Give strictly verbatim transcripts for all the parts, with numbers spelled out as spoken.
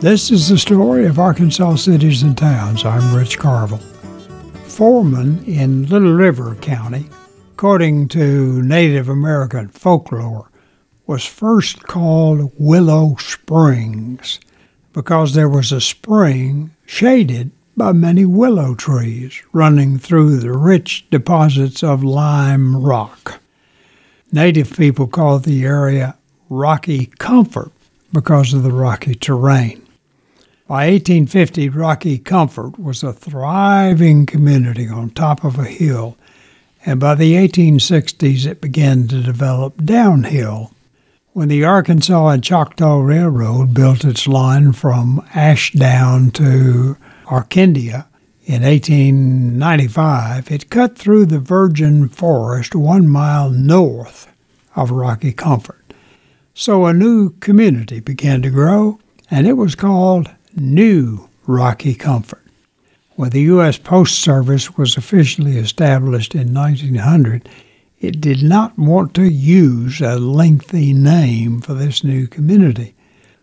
This is the story of Arkansas cities and towns. I'm Rich Carville. Foreman in Little River County, according to Native American folklore, was first called Willow Springs because there was a spring shaded by many willow trees running through the rich deposits of lime rock. Native people called the area Rocky Comfort because of the rocky terrain. By eighteen fifty, Rocky Comfort was a thriving community on top of a hill, and by the eighteen sixties it began to develop downhill. When the Arkansas and Choctaw Railroad built its line from Ashdown to Arcadia in eighteen ninety-five, it cut through the virgin forest one mile north of Rocky Comfort. So a new community began to grow, and it was called New Rocky Comfort. When the U S Post Service was officially established in nineteen hundred, it did not want to use a lengthy name for this new community.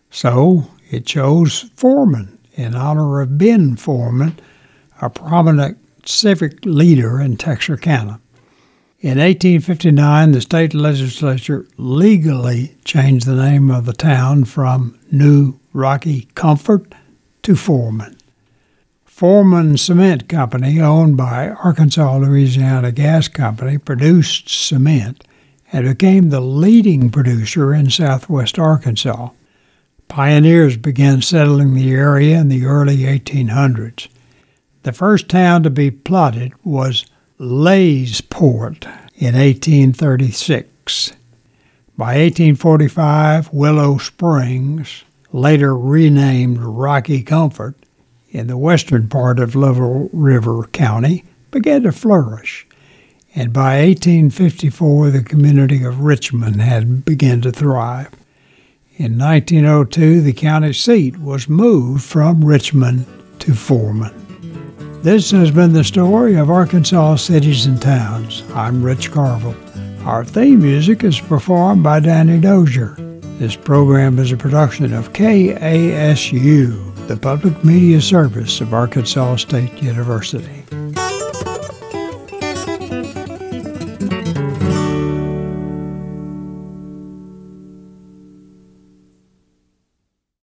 So it chose Foreman in honor of Ben Foreman, a prominent civic leader in Texarkana. In eighteen fifty-nine, the state legislature legally changed the name of the town from New Rocky Comfort to Foreman. Foreman Cement Company, owned by Arkansas Louisiana Gas Company, produced cement and became the leading producer in southwest Arkansas. Pioneers began settling the area in the early eighteen hundreds. The first town to be plotted was Laysport in eighteen thirty-six. By eighteen forty-five, Willow Springs, later renamed Rocky Comfort, in the western part of Little River County, began to flourish. And by eighteen fifty-four, the community of Richmond had begun to thrive. In nineteen oh two, the county seat was moved from Richmond to Foreman. This has been the story of Arkansas cities and towns. I'm Rich Carville. Our theme music is performed by Danny Dozier. This program is a production of K A S U, the Public Media Service of Arkansas State University.